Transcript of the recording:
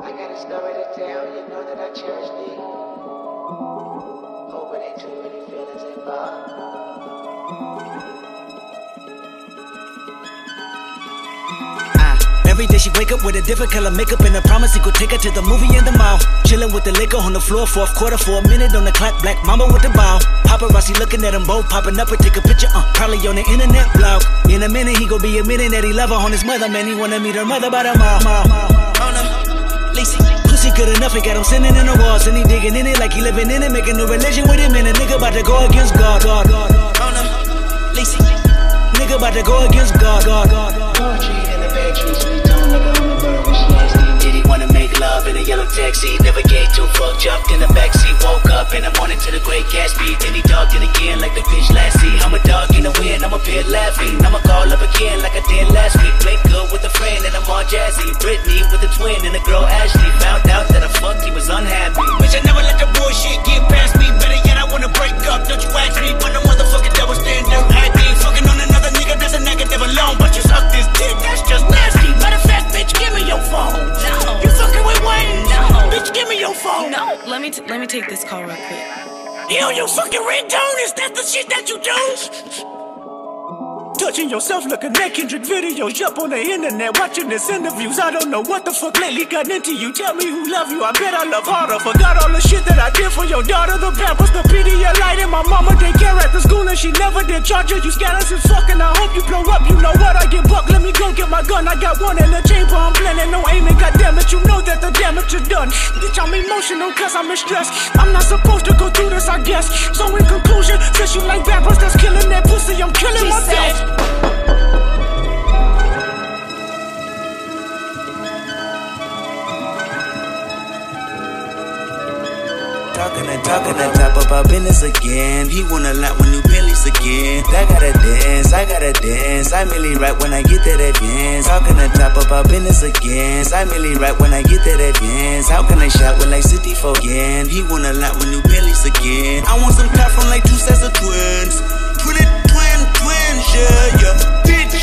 I got a story to tell, you know that I cherish thee. Hope it ain't too many feelings involved. Every day she wake up with a different color makeup and a promise he could take her to the movie in the mall. Chillin' with the liquor on the floor, fourth quarter for a minute on the clock. Black mama with the ball. Paparazzi looking at them both, popping up and take a picture. Probably on the internet blog. In a minute he gon' be admitting that he love her on his mother. Man, he wanna meet her mother by the mall. On her, Lacey. Pussy good enough, it got him sitting in the walls, and he digging in it like he living in it, making a religion with him. And a nigga about to go against God. On her, Lacey. Nigga about to go against God. Poetry in the bedroom, sweet tone like a hummingbird when she nasty. Did he wanna make love in a yellow taxi? Never gave two fuck, jumped in the backseat. Woke up in the morning to the Great Gatsby. Then he dogged it again like the bitch last seat. I'm a dog in the wind, I'm a pit laughing. I'ma call up again like I did last week. Play good with a friend and I'm all jazzy. Brittany with a twin and a girl Ashley. Found out that I fucked, he was unhappy. Wish I never let the bullshit get past me. Better yet, I wanna break up, don't you ask me. But no motherfucking double standard. I ain't fucking on another nigga, that's a negative alone. But you suck this dick, that's just nasty. Matter of fact, bitch, give me your phone. No. You fucking with Wayne? No. Bitch, give me your phone. No, let me take this call real quick. Yo, your fucking ringtone, is that the shit that you do? Touching yourself looking at Kendrick videos up on the internet, watching his interviews. I don't know what the fuck lately got into you. Tell me who love you, I bet I love harder. Forgot all the shit that I did for your daughter. The pampers, the Pedialyte, and my mama daycare at the school, and she never did charge her. You scandalous as fuck, and I hope you blow up. You know what, I get bucked. Let me go get my gun. I got one in the chamber, I'm planning no aiming. Goddamn it, you know that the damage is done. Bitch, I'm emotional cause I'm in stress. I'm not supposed to go through this, I guess. So in conclusion, since you like rappers that's killing that pussy, I'm killing myself. Talking on top of our business again. He wanna lot with new Bentleys again. I gotta dance. I merely rap when I get that advance. Talking on top of our business again. I merely rap when I get that advance. How can I shot with like 64 again? He wanna lot with new Bentleys again. I want some top from like two sets of twins. Twins, yeah, bitch.